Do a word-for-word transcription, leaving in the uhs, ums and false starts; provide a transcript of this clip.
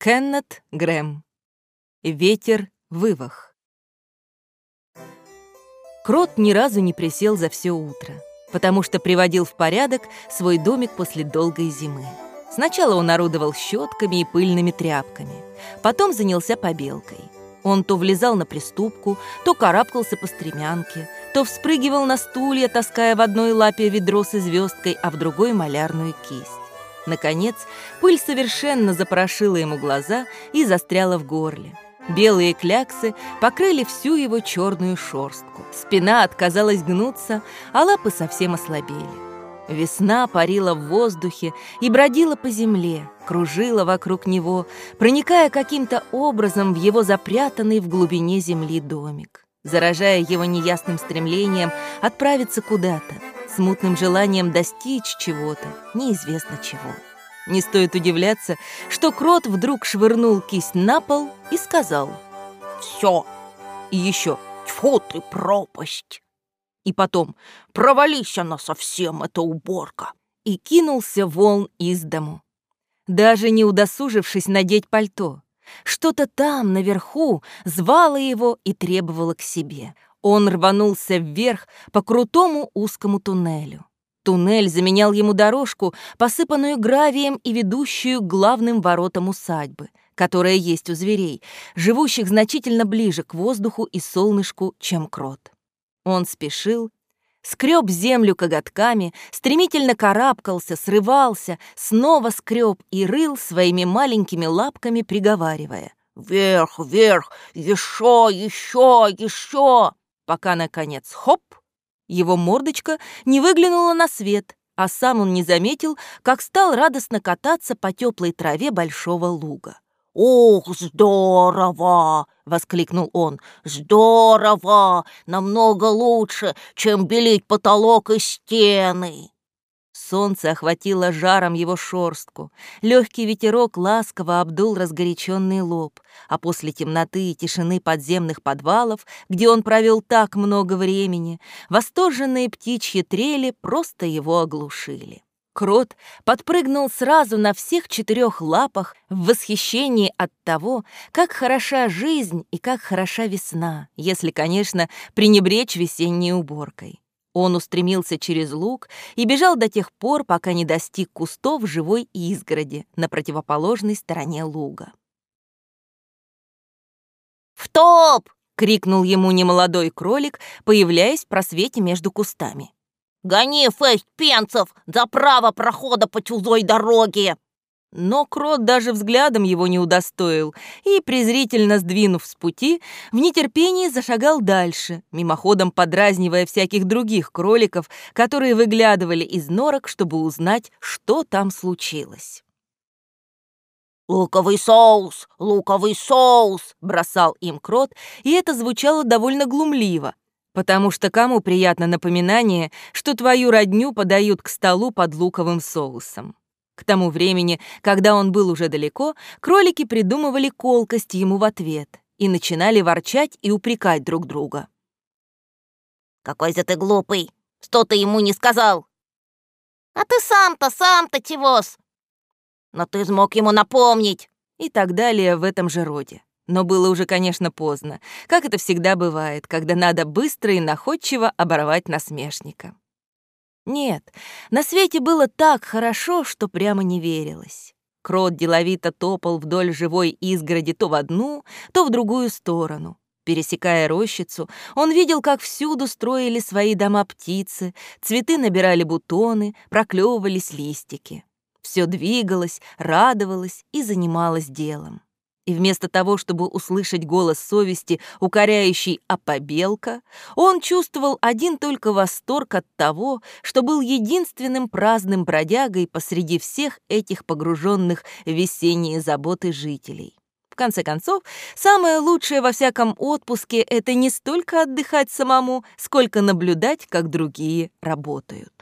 Кеннет Грэм. Ветер вывах. Крот ни разу не присел за все утро, потому что приводил в порядок свой домик после долгой зимы. Сначала он орудовал щетками и пыльными тряпками, потом занялся побелкой. Он то влезал на приступку, то карабкался по стремянке, то вспрыгивал на стулья, таская в одной лапе ведро с звездкой, а в другой малярную кисть. Наконец, пыль совершенно запорошила ему глаза и застряла в горле. Белые кляксы покрыли всю его черную шерстку. Спина отказалась гнуться, а лапы совсем ослабели. Весна парила в воздухе и бродила по земле, кружила вокруг него, проникая каким-то образом в его запрятанный в глубине земли домик, заражая его неясным стремлением отправиться куда-то, смутным желанием достичь чего-то, неизвестно чего. Не стоит удивляться, что крот вдруг швырнул кисть на пол и сказал: «Все!» И еще: «Тьфу ты, пропасть!» И потом: «Провались она совсем, эта уборка!» И кинулся вон из дому, даже не удосужившись надеть пальто. Что-то там, наверху, звало его и требовало к себе. Он рванулся вверх по крутому узкому туннелю. Туннель заменял ему дорожку, посыпанную гравием и ведущую к главным воротам усадьбы, которая есть у зверей, живущих значительно ближе к воздуху и солнышку, чем крот. Он спешил, скреб землю коготками, стремительно карабкался, срывался, снова скреб и рыл своими маленькими лапками, приговаривая: «Вверх, вверх, еще, еще, еще!» Пока, наконец, хоп! Его мордочка не выглянула на свет, а сам он не заметил, как стал радостно кататься по теплой траве большого луга. «Ух, здорово!» — воскликнул он. «Здорово! Намного лучше, чем белить потолок и стены!» Солнце охватило жаром его шерстку, легкий ветерок ласково обдул разгоряченный лоб, а после темноты и тишины подземных подвалов, где он провел так много времени, восторженные птичьи трели просто его оглушили. Крот подпрыгнул сразу на всех четырех лапах в восхищении от того, как хороша жизнь и как хороша весна, если, конечно, пренебречь весенней уборкой. Он устремился через луг и бежал до тех пор, пока не достиг кустов живой изгороди на противоположной стороне луга. «В топ!» — крикнул ему немолодой кролик, появляясь в просвете между кустами. «Гони шесть пенсов за право прохода по чужой дороге!» Но крот даже взглядом его не удостоил и, презрительно сдвинув с пути, в нетерпении зашагал дальше, мимоходом подразнивая всяких других кроликов, которые выглядывали из норок, чтобы узнать, что там случилось. «Луковый соус! Луковый соус!» — бросал им крот, и это звучало довольно глумливо, потому что кому приятно напоминание, что твою родню подают к столу под луковым соусом? К тому времени, когда он был уже далеко, кролики придумывали колкость ему в ответ и начинали ворчать и упрекать друг друга. «Какой же ты глупый! Что ты ему не сказал? А ты сам-то, сам-то чего-с? Но ты смог ему напомнить!» И так далее в этом же роде. Но было уже, конечно, поздно, как это всегда бывает, когда надо быстро и находчиво оборвать насмешника. Нет, на свете было так хорошо, что прямо не верилось. Крот деловито топал вдоль живой изгороди то в одну, то в другую сторону. Пересекая рощицу, он видел, как всюду строили свои дома птицы, цветы набирали бутоны, проклевывались листики. Все двигалось, радовалось и занималось делом. И вместо того, чтобы услышать голос совести, укоряющий «а побелка», он чувствовал один только восторг от того, что был единственным праздным бродягой посреди всех этих погруженных в весенние заботы жителей. В конце концов, самое лучшее во всяком отпуске — это не столько отдыхать самому, сколько наблюдать, как другие работают.